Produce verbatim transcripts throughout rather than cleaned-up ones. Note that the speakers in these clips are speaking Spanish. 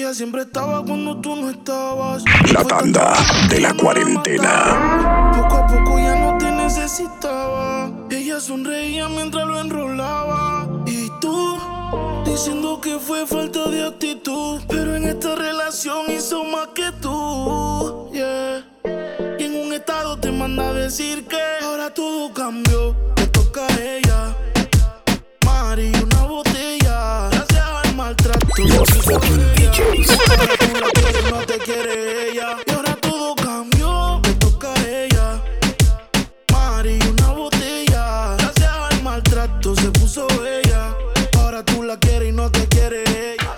Ella siempre estaba cuando tú no estabas. La tanda de la cuarentena. Poco a poco ya no te necesitaba. Ella sonreía mientras lo enrolaba. Y tú, diciendo que fue falta de actitud. Pero en esta relación hizo más que tú, yeah. Y en un estado te manda a decir que ahora todo cambió, te toca a ella. Mari, una botella, gracias al maltrato. Los fucking D Js. Ahora tú la quieres, no te quiere ella. Y ahora todo cambió, te toca a ella. Mari, una botella, gracias al maltrato se puso ella. Ahora tú la quieres y no te quiere ella.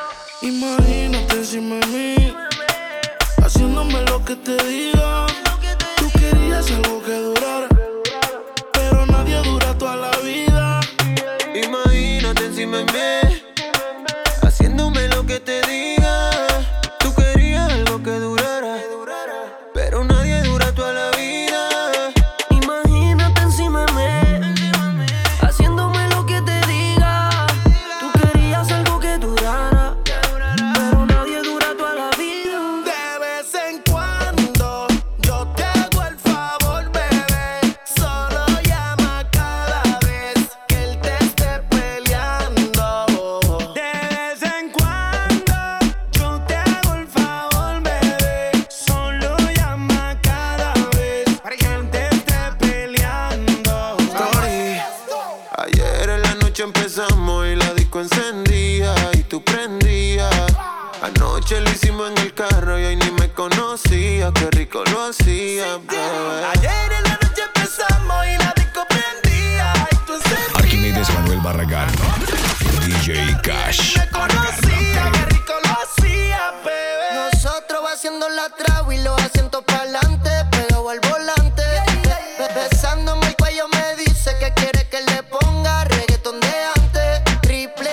Imagínate encima de mí, haciéndome lo que te diga. Tú querías algo que durara, pero nadie dura toda la vida. Imagínate encima de mí, haciéndome lo que te diga. Tú querías algo que durara, pero nadie dura toda la vida. Imagínate encima de mí, haciéndome lo que te diga. Tú querías algo que durara, pero nadie dura toda la vida. De vez en cuando yo te hago el favor, bebé. Solo llama cada vez que él te esté peleando. De vez en cuando yo te hago el favor, bebé. Solo llama cada vez que él te esté peleando. Story. Ayer en la noche empezamos y la disco encendía y tú prendías. Anoche lo hicimos en el carro y hoy ni me conocía. Qué rico lo hacía, bebé. Ayer en la noche empezamos y la disco prendía y tú encendías. Arquímedes Manuel Barragán. D J Cash. Me conocía, qué rico lo hacía, bebé. Nosotros va haciendo la traba y los asientos para adelante, pegado al volante. Be- Besándome el cuello me dice que quiere que le ponga reggaetón de antes. Triple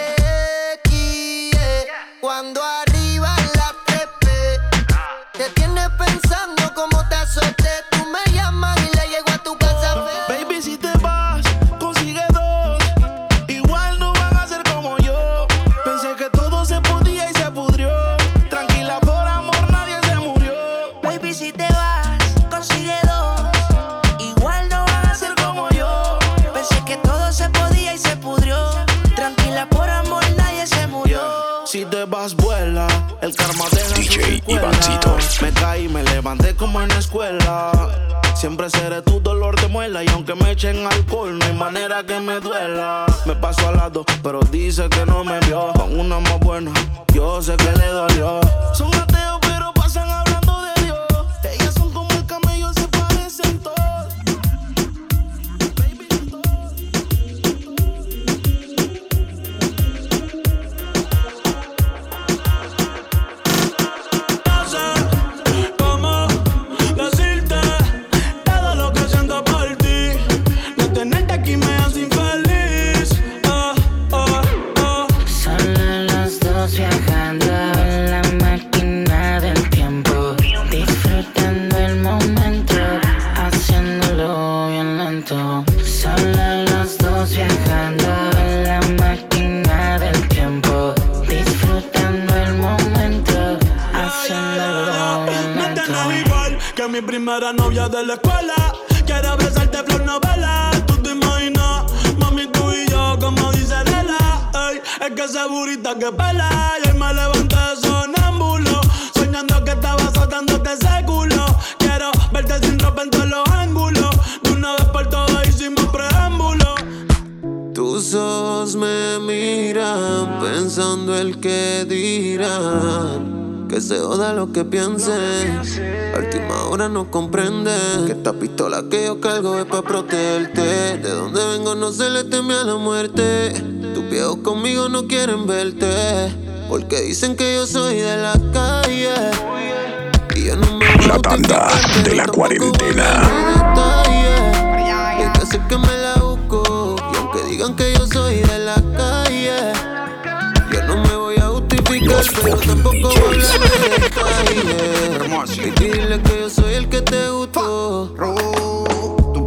X, yeah. Cuando arriba la trepe, te tienes pensando cómo te azoté. Tú me llamas y le llego a tu casa, bebé. Baby, si te vas, consigue dos. Igual no van a ser como yo. Pensé que todo se podía y se pudrió. Tranquila, por amor nadie se murió. Baby, si te vas, consigue dos. Igual no van a ser como yo. Pensé que todo se podía y se pudrió. Tranquila, por amor nadie se murió. Si te vas, vuela. El karma deja D J sus secuelas. Ivancito. Me caí, me levanté como en la escuela. Siempre seré tu dolor de muela. Y aunque me echen alcohol, no hay manera que me duela. Me paso al lado, pero dice que no me vio. Con una más buena, yo sé que le dolió. Son ateos, pero pasan hablando de Dios. Ellas son como el camello, se parecen todos. Baby, son todos. No sé cómo decirte todo lo que siento por ti. No tenerte aquí me hace infeliz. Oh, oh, oh. Solo los dos viajando en la máquina del tiempo, disfrutando el momento, haciéndolo bien lento. Solo los dos viajando en la máquina del tiempo, disfrutando el momento, haciéndolo bien No lento. te no igual que mi primera novia de la escuela. Quiero abrazarte flor novela. Tú te imaginas, mami, tú y yo, como dice Lela. Ey, es que esa burrita que pela. Y hoy me levanté sonámbulo, soñando que estaba soltándote ese culo. Quiero verte sin ropa en todos los ángulos. De una vez por todas hicimos preámbulo. Tus ojos me miran, pensando el que dirán. Que se joda lo que piensen. A última hora no comprenden que esta pistola que yo cargo es pa' protegerte. De donde vengo no se le teme a la muerte. Tus viejos conmigo no quieren verte, porque dicen que yo soy de la calle. Y yo no me voy a La tanda justificar, de la pero tampoco cuarentena. voy a dar detalles. Y hay que sé que me la busco. Y aunque digan que yo soy de la calle, yo no me voy a justificar, Los pero fucking tampoco voy a D Js. hablar de detalles. Y dile que yo soy el que te gustó. Tu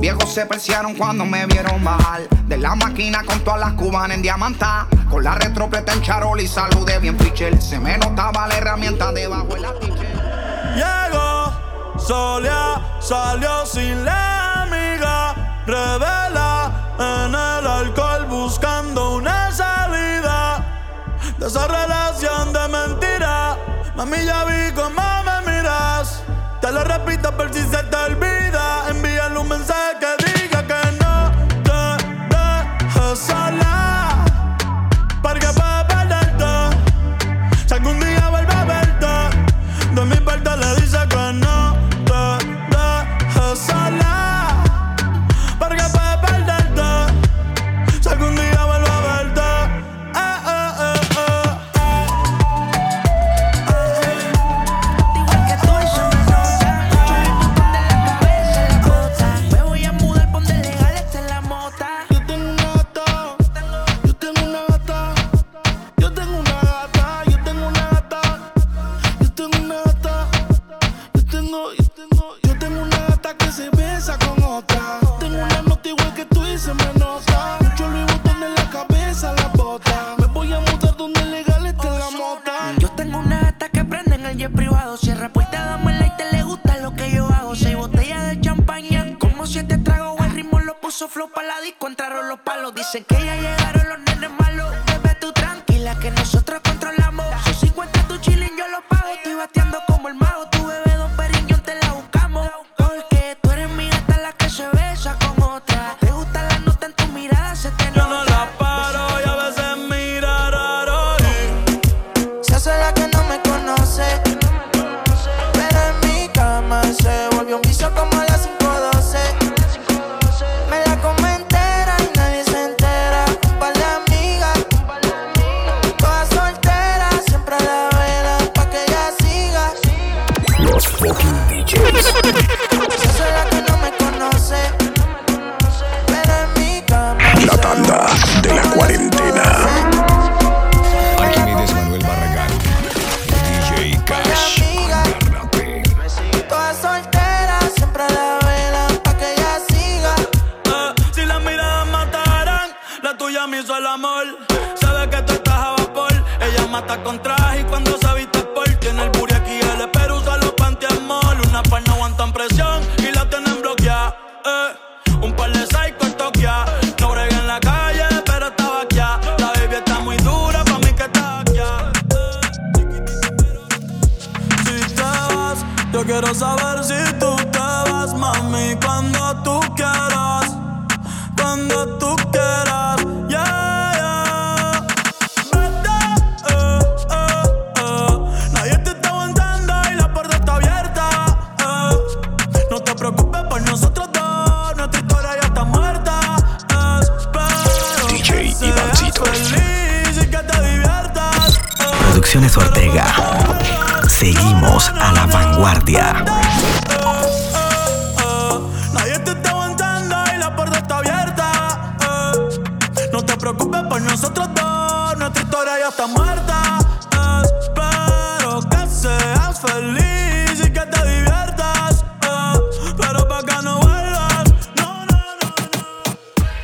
viejos se persearon cuando me vieron bajar de la máquina con todas las cubanas en diamantá. Con la retropleta en charol y saludé bien pitcher. Se me notaba la herramienta debajo de la tiche. Llegó, solía, salió sin la amiga. Revela en el alcohol buscando una salida de esa relación de mentira. Mami, ya vi cómo me miras. Te lo repito por si se te olvida. Envíale un mensaje que diga que no te dejes sola, porque puedes perderte si algún día vuelve a verte. De mi parte le dice que no te dejes sola, porque puedes perderte si algún día vuelve a verte. Eh, eh, eh, eh. Igual que tú, eso me nota. Mucho me ponte la cabeza en la bota. Me voy a mudar, ponte legal, esta es la mota. Yo tengo una gata, yo tengo una gata, yo tengo una gata, yo tengo una gata, yo tengo una gata, yo tengo, yo tengo, yo tengo una gata que se besa con otra. Tengo una nota igual que tú y se me nota. Mucho Louis Vuitton en la cabeza, la bota. Me voy a mudar donde legal está la mota. Yo tengo una gata que prende en el jet privado. Cierra puerta, dame el light, le gusta lo que yo hago. Seis botellas de champaña, como siete tragos. El ritmo lo puso flow pa' la disco, entraron los palos. Dicen que ya llegaron los nenes malos. Bebé, tú tranquila que nosotros controlamos. Son cincuenta tu chilling, yo lo pago. Estoy bateando como el mago. Tu bebé, Don Periñón, te la buscamos. Porque tú eres mi gata la que se besa con otra. Te gusta la nota en tu mirada, se te Yo no nota. la paro y a veces mira raro. Y Se hace la que no me conoce, pero en mi cama se volvió un vicio como a las cinco doce. Me la come entera y nadie se entera. Un par de amigas, todas solteras, siempre a la vela pa' que ella siga. Los fucking D Js. Se hace la que no me conoce, pero en mi cama La se tanda volvió de la como a las cuarentena. cinco doce. Arquímedes Manuel Barragán. D J Cash. Agárrate. Todas solteras, siempre a la vela pa' que ella siga. Eh, si las miradas mataran, la tuya me hizo el amor. Sabe que tú estás a vapor. Ella mata con traje y cuando se viste por. Tiene el booty aquí, el espero usa los pantiamol. Una par no aguantan presión y la tienen bloqueada. Eh, un par de psycho toquea. No bregué en la calle, pero estaba aquí. La baby está muy dura, pa' mí que está aquí. Si te vas, yo quiero saber si tú te vas, mami, cuando tú quieras, cuando tú quieras, yeah, yeah. Vete, eh, eh, eh. Nadie te está aguantando y la puerta está abierta, eh. No te preocupes por nosotros dos, nuestra historia ya está muerta. Espero D J que seas Ivancitos. feliz y que te diviertas, eh. Producciones Ortega. Seguimos a la vanguardia. Nadie te está aguantando y la puerta está abierta, eh. No te preocupes por nosotros dos, nuestra historia ya está muerta. Espero que seas feliz y que te diviertas, eh. Pero pa' que no vuelvas, no, no, no, no.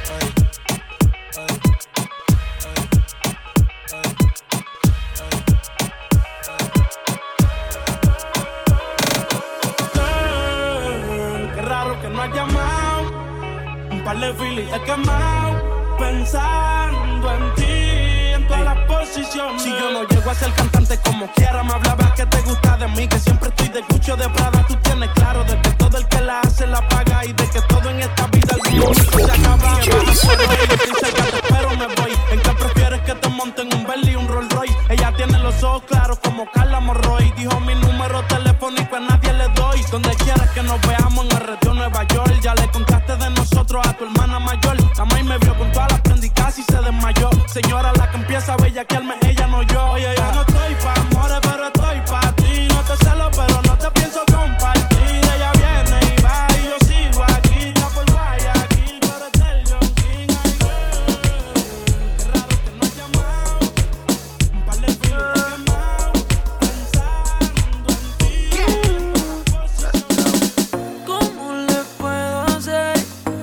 Eh, Qué raro que no has llamado. Un par de filis he quemado. Pensando en ti, en todas las posiciones. Si yo no llego a ser cantante como quiera, me hablabas que te gusta de mí, que siempre estoy de Gucci o de Prada. Tú tienes claro de que todo el que la hace la paga y de que todo en esta vida algún Los momento se fucking acaba. D Js. Estoy cerca, te espero, me voy. ¿En qué prefieres que te monten un Bentley y un Rolls Royce? Ella tiene los ojos claros como Carla Morroy. Dijo mi número telefónico a nadie le doy. Donde quieras que nos veamos en el retiro Nueva York. Ya le contaste de nosotros a tu hermana mayor. La maíz me vio con todas las prendas y casi se desmayó. Señora, la que empieza a bellaquearme, ella no yo. Oye, yo no estoy pa' amores, pero estoy pa' ti. No te celo, pero no te pienso compartir. Ella viene y va y yo sigo aquí. Ya por Guayaquil, pero es del John King. Ay, güey, qué raro que no has llamado. Un par de filos he quemado. Pensando en ti. ¿Cómo le puedo hacer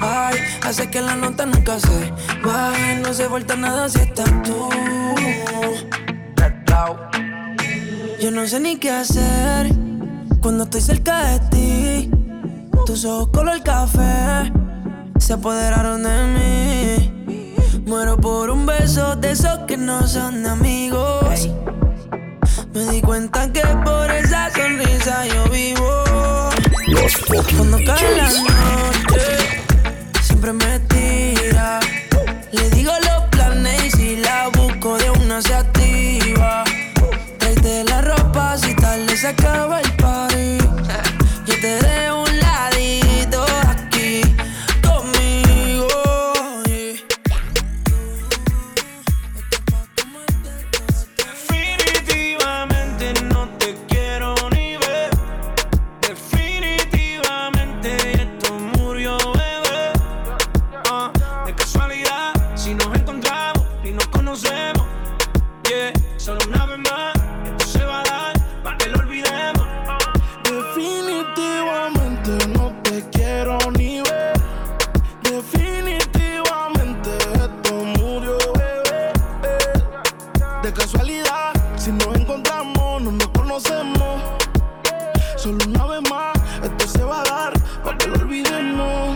Ay, hace que la nota nunca se baje. No se falta nada si estás tú. Yo no sé ni qué hacer cuando estoy cerca de ti. Tus ojos color café se apoderaron de mí. Muero por un beso de esos que no son amigos. Me di cuenta que por esa sonrisa yo vivo. Los fucking Cuando cae la D Js. noche siempre me tira. Le digo los planes y si la busco de una se activa. Tráete la ropa si tarde se acaba el party. Yo te dejo un ladito aquí conmigo. Definitivamente no te quiero ni ver. Definitivamente esto murió, bebé. Ah, de casualidad, si nos encontramos y nos conocemos, yeah, solo una vez más, esto se va a dar para que lo olvidemos. Definitivamente no te quiero ni ver. Definitivamente esto murió, bebé. De casualidad, si nos encontramos, no nos conocemos. Solo una vez más, esto se va a dar para que lo olvidemos.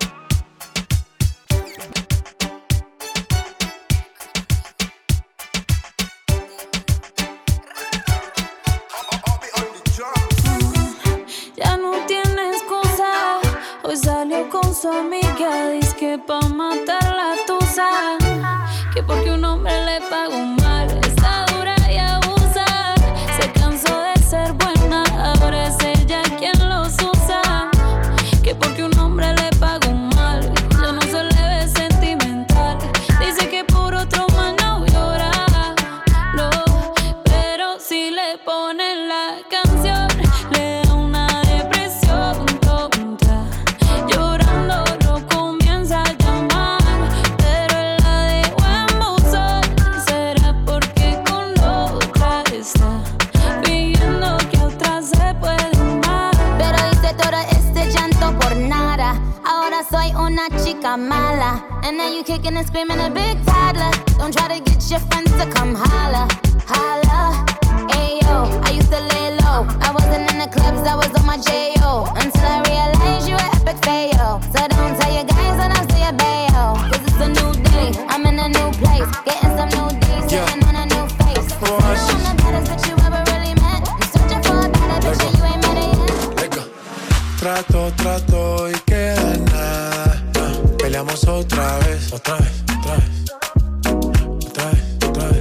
Ya no tiene excusa. Hoy salió con su amiga. Dice que pa' matar la tusa. Que porque un hombre le pagó mal, está dura y abusa. Se cansó de ser buena, ahora es ella quien los usa. Que porque un hombre le pagó mal, yo no soy leve sentimental. Dice que por otro más no llora, no. Pero si le ponen la canción, le da una depresión tonta. Llorando lo comienza a llamar, pero él la dejó en buzón. Será porque con la otra está viendo que otra se puede amar. Pero hice todo este llanto por nada. Ahora soy una chica mala. And now you kicking and screaming a big toddler. Don't try to get your friends to come holla, holla. Ayo, I used to lay low. I wasn't in the clubs, I was on my J O. Until I realized you were epic fail. So don't tell your guys that I'm still your bayo. Cause it's a new day, I'm in a new place. Getting some new days, sitting on a new face. You know I'm the baddest bitch you ever really met. I'm searching for a better bitch and you ain't met it yet. Trato, trato y queda en nada. Ah, peleamos otra vez, otra vez, otra vez, otra vez, otra vez.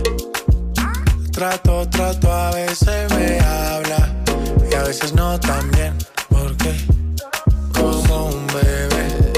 Trato, trato, a veces me habla y a veces no tan bien. ¿Por qué? Como un bebé.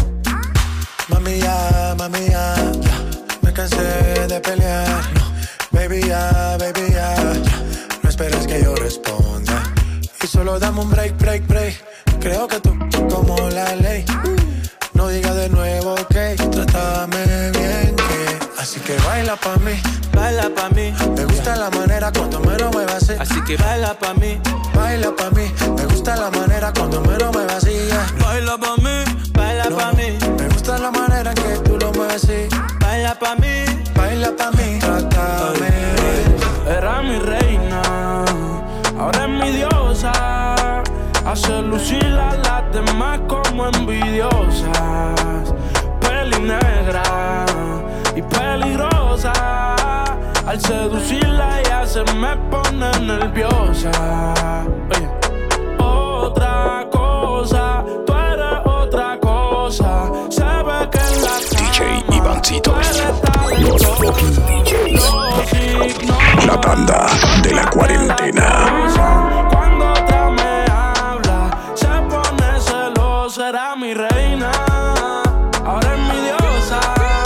Mami ya, mami ya, ya. Me cansé de pelear. No, baby ya, baby ya, ya. No esperes que yo responda y solo dame un break, break, break. Creo que tú, como la ley, no digas de nuevo que trátame bien, que así que baila pa' mí, Baila pa' mí, me gusta la manera cuando me lo muevas así. así que baila pa' mí. Baila pa' mí, me gusta la manera cuando me lo muevas así, yeah. Baila pa' mí, baila No, pa' mí. me gusta la manera en que tú lo mueves así. Baila pa' mí, Baila pa' mí, trátame bien. era mi reina, ahora es mi diosa. Hace lucir a las demás como envidiosas. Peli negra y peligrosa. Al seducirla ella se me pone nerviosa. Oye. Otra cosa, tú eres otra cosa. Se ve que en la D J cama Ivancito. tú eres talentosa. Los fucking D Js. Los signos La banda de la cuarentena. cuando otra me habla, se pone celosa, era mi reina, ahora es mi diosa.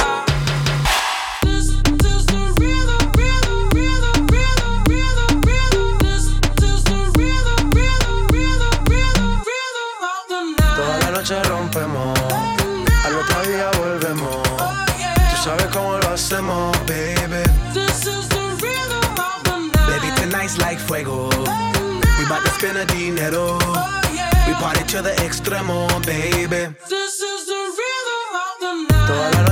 Toda la noche rompemos, al otro día volvemos. Tú sabes cómo lo hacemos, baby. Baby, tonight's like fuego. We bout to spend a dinero. We party to the extremo, baby. This is the real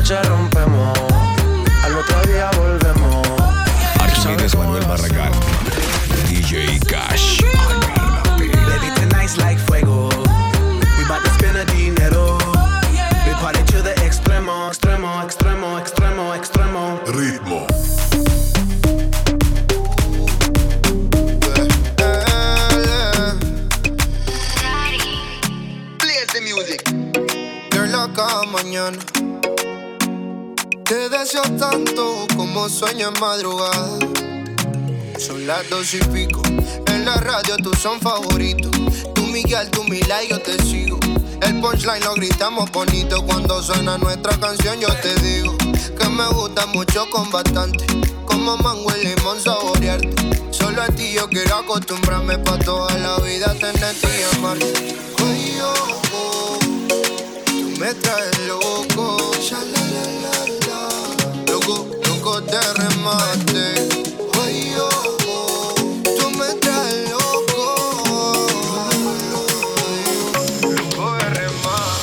noche rompemos, al otro día volvemos. Arquímedes Manuel Barragán, D J Cash, agárrate. Baby, tonight's like fuego. We bout to spend a dinero. We party to the extremo, extremo, extremo, extremo, extremo. Ritmo. Mañana te deseo tanto como sueño en madrugada. Son las dos y pico. En la radio tú son favoritos. Tú Miguel, tú Mila y yo te sigo. El punchline lo gritamos bonito. Cuando suena nuestra canción yo te digo que me gusta mucho con bastante. Como mango y limón saborearte. Solo a ti yo quiero acostumbrarme pa' toda la vida tenerte y amarte. Oye, oh, oh. Me traes loco, ya la la la la. Loco, loco de remate. Ay, oh, oh. Tú me traes loco, loco de remate.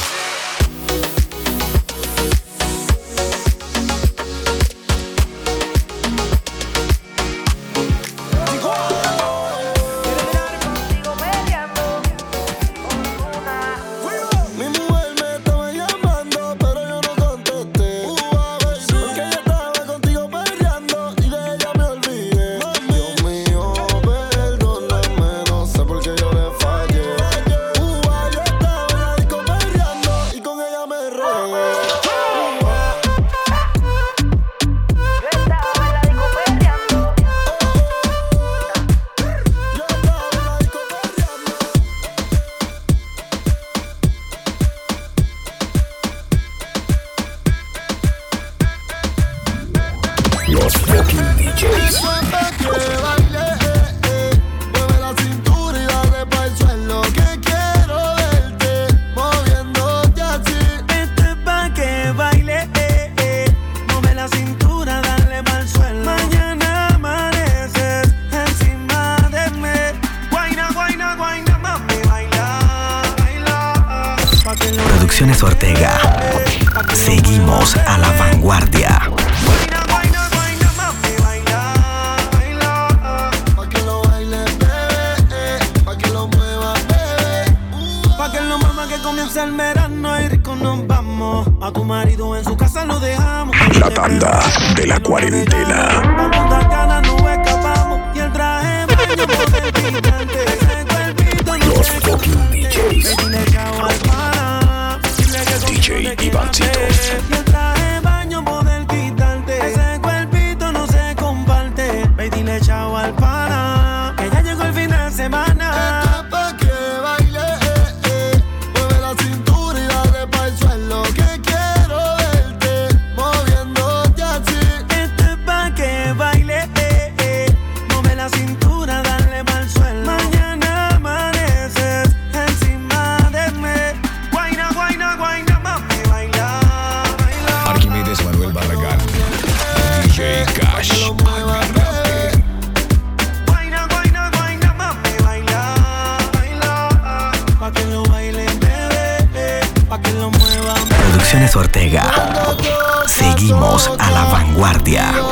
Los fucking D Js. Producciones Ortega. Seguimos a la vanguardia. El verano y rico nos vamos. A tu marido en su casa lo dejamos. La tanda de la cuarentena. A punta cana no escapamos. Y el traje baño por el picante. Ese cuerpito no Los se fucking D Js. D J Ivancitos. Y el traje baño por el quitante. Ese cuerpito no se comparte. Ve y dile chao al pana. Que ya llegó el fin de semana. Ortega. Seguimos a la vanguardia.